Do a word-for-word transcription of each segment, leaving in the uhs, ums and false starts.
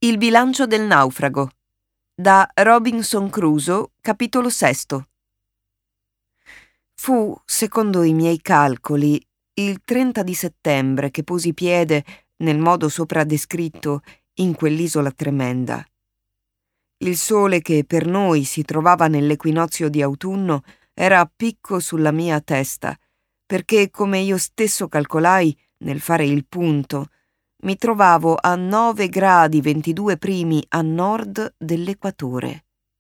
Il bilancio del naufrago, da Robinson Crusoe, capitolo sesto. Fu, secondo i miei calcoli, il trenta di settembre che posi piede, nel modo sopra descritto, in quell'isola tremenda. Il sole che per noi si trovava nell'equinozio di autunno era a picco sulla mia testa, perché, come io stesso calcolai nel fare il punto, mi trovavo a nove gradi ventidue primi a nord dell'equatore.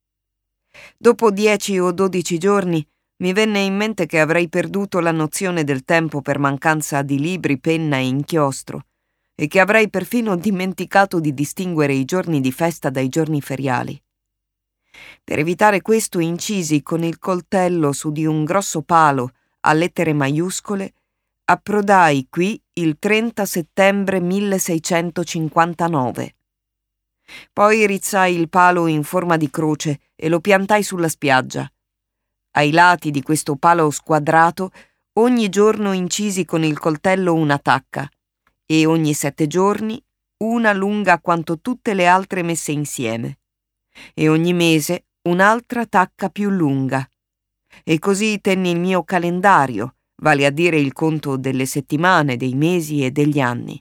Dopo dieci o dodici giorni mi venne in mente che avrei perduto la nozione del tempo per mancanza di libri, penna e inchiostro, e che avrei perfino dimenticato di distinguere i giorni di festa dai giorni feriali. Per evitare questo incisi con il coltello su di un grosso palo a lettere maiuscole: approdai qui il trenta settembre milleseicentocinquantanove. Poi rizzai il palo in forma di croce e lo piantai sulla spiaggia. Ai lati di questo palo squadrato ogni giorno incisi con il coltello una tacca, e ogni sette giorni una lunga quanto tutte le altre messe insieme, e ogni mese un'altra tacca più lunga. E così tenni il mio calendario, vale a dire il conto delle settimane, dei mesi e degli anni.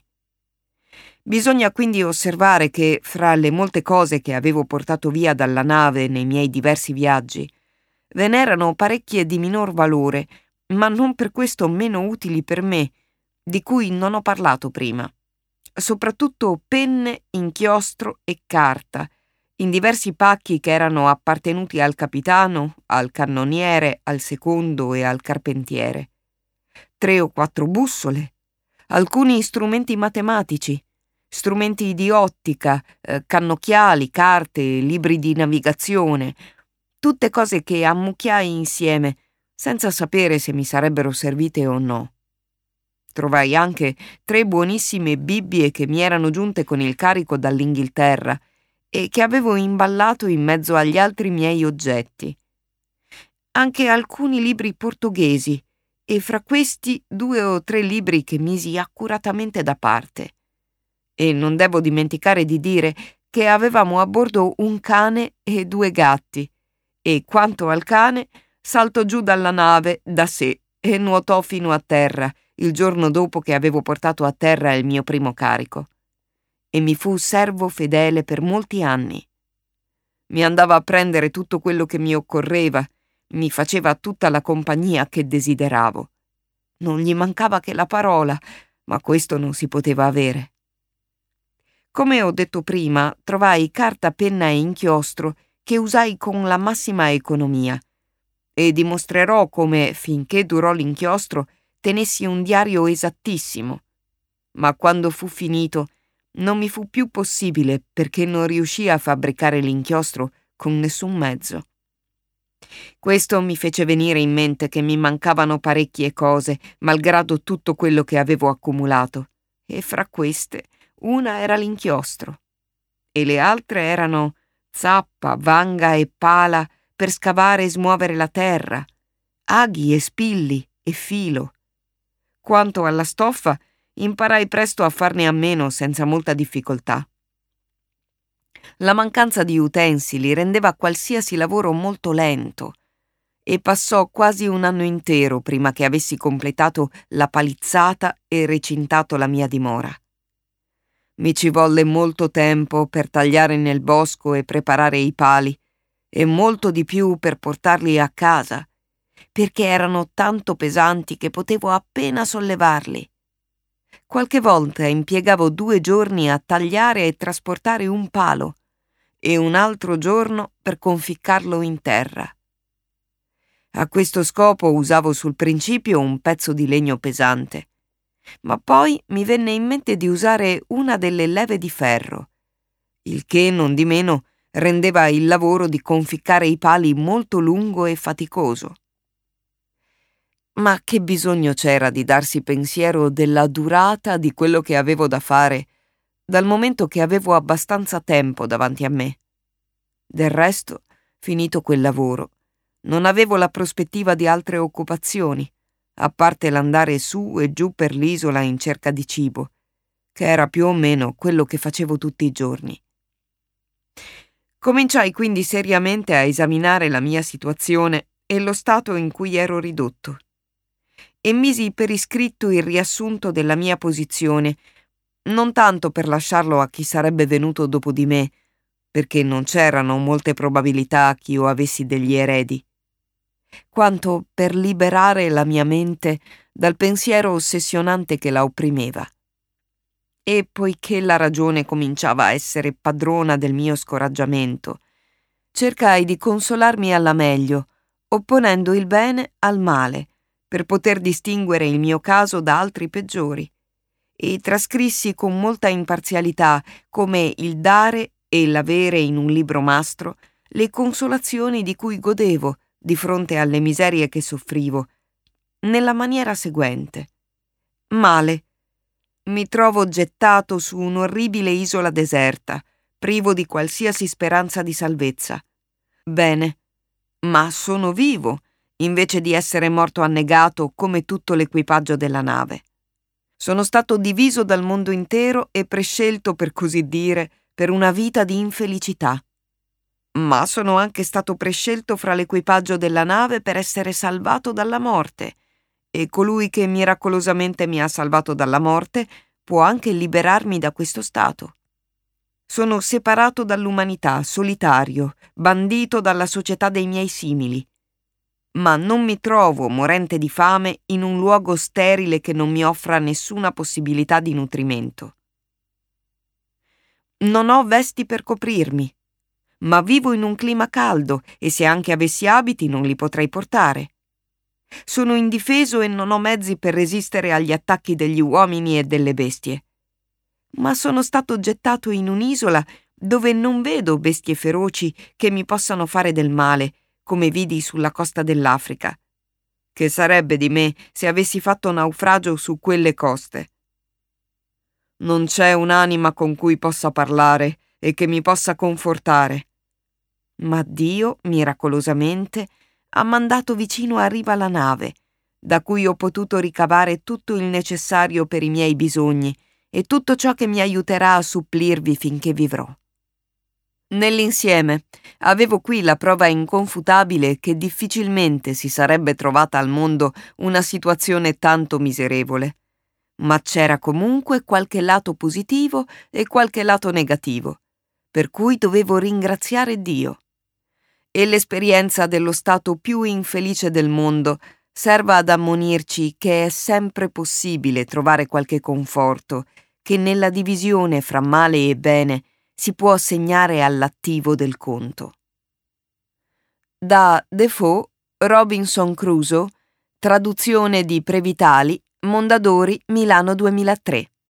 Bisogna quindi osservare che, fra le molte cose che avevo portato via dalla nave nei miei diversi viaggi, ve n'erano parecchie di minor valore, ma non per questo meno utili per me, di cui non ho parlato prima. Soprattutto penne, inchiostro e carta, in diversi pacchi che erano appartenuti al capitano, al cannoniere, al secondo e al carpentiere. Tre o quattro bussole, alcuni strumenti matematici, strumenti di ottica, eh, cannocchiali, carte, libri di navigazione, tutte cose che ammucchiai insieme, senza sapere se mi sarebbero servite o no. Trovai anche tre buonissime Bibbie che mi erano giunte con il carico dall'Inghilterra e che avevo imballato in mezzo agli altri miei oggetti. Anche alcuni libri portoghesi, e fra questi due o tre libri che misi accuratamente da parte. E non devo dimenticare di dire che avevamo a bordo un cane e due gatti, e quanto al cane saltò giù dalla nave da sé e nuotò fino a terra il giorno dopo che avevo portato a terra il mio primo carico, e mi fu servo fedele per molti anni. Mi andava a prendere tutto quello che mi occorreva, mi faceva tutta la compagnia che desideravo. Non gli mancava che la parola, ma questo non si poteva avere. Come ho detto prima, trovai carta, penna e inchiostro che usai con la massima economia, e dimostrerò come, finché durò l'inchiostro, tenessi un diario esattissimo. Ma quando fu finito, non mi fu più possibile perché non riuscii a fabbricare l'inchiostro con nessun mezzo. Questo mi fece venire in mente che mi mancavano parecchie cose, malgrado tutto quello che avevo accumulato, e fra queste una era l'inchiostro, e le altre erano zappa, vanga e pala per scavare e smuovere la terra, aghi e spilli e filo. Quanto alla stoffa, imparai presto a farne a meno senza molta difficoltà. La mancanza di utensili rendeva qualsiasi lavoro molto lento, e passò quasi un anno intero prima che avessi completato la palizzata e recintato la mia dimora. Mi ci volle molto tempo per tagliare nel bosco e preparare i pali, e molto di più per portarli a casa, perché erano tanto pesanti che potevo appena sollevarli. Qualche volta impiegavo due giorni a tagliare e trasportare un palo, e un altro giorno per conficcarlo in terra. A questo scopo usavo sul principio un pezzo di legno pesante, ma poi mi venne in mente di usare una delle leve di ferro, il che non di meno rendeva il lavoro di conficcare i pali molto lungo e faticoso. Ma che bisogno c'era di darsi pensiero della durata di quello che avevo da fare, dal momento che avevo abbastanza tempo davanti a me? Del resto, finito quel lavoro, non avevo la prospettiva di altre occupazioni, a parte l'andare su e giù per l'isola in cerca di cibo, che era più o meno quello che facevo tutti i giorni. Cominciai quindi seriamente a esaminare la mia situazione e lo stato in cui ero ridotto, e misi per iscritto il riassunto della mia posizione, non tanto per lasciarlo a chi sarebbe venuto dopo di me, perché non c'erano molte probabilità ch'io avessi degli eredi, quanto per liberare la mia mente dal pensiero ossessionante che la opprimeva. E poiché la ragione cominciava a essere padrona del mio scoraggiamento, cercai di consolarmi alla meglio, opponendo il bene al male, per poter distinguere il mio caso da altri peggiori, e trascrissi con molta imparzialità, come il dare e l'avere in un libro mastro, le consolazioni di cui godevo di fronte alle miserie che soffrivo, nella maniera seguente. Male. Mi trovo gettato su un'orribile isola deserta, privo di qualsiasi speranza di salvezza. Bene, ma sono vivo, invece di essere morto annegato come tutto l'equipaggio della nave. Sono stato diviso dal mondo intero e prescelto, per così dire, per una vita di infelicità. Ma sono anche stato prescelto fra l'equipaggio della nave per essere salvato dalla morte, e colui che miracolosamente mi ha salvato dalla morte può anche liberarmi da questo stato. Sono separato dall'umanità, solitario, bandito dalla società dei miei simili, ma non mi trovo, morente di fame, in un luogo sterile che non mi offra nessuna possibilità di nutrimento. Non ho vesti per coprirmi, ma vivo in un clima caldo e se anche avessi abiti non li potrei portare. Sono indifeso e non ho mezzi per resistere agli attacchi degli uomini e delle bestie. Ma sono stato gettato in un'isola dove non vedo bestie feroci che mi possano fare del male, come vidi sulla costa dell'Africa. Che sarebbe di me se avessi fatto naufragio su quelle coste? Non c'è un'anima con cui possa parlare e che mi possa confortare. Ma Dio, miracolosamente, ha mandato vicino a riva la nave, da cui ho potuto ricavare tutto il necessario per i miei bisogni e tutto ciò che mi aiuterà a supplirvi finché vivrò. Nell'insieme avevo qui la prova inconfutabile che difficilmente si sarebbe trovata al mondo una situazione tanto miserevole, ma c'era comunque qualche lato positivo e qualche lato negativo, per cui dovevo ringraziare Dio. E l'esperienza dello stato più infelice del mondo serva ad ammonirci che è sempre possibile trovare qualche conforto, che nella divisione fra male e bene si può assegnare all'attivo del conto. Da Defoe, Robinson Crusoe, traduzione di Previtali, Mondadori, Milano duemilatré.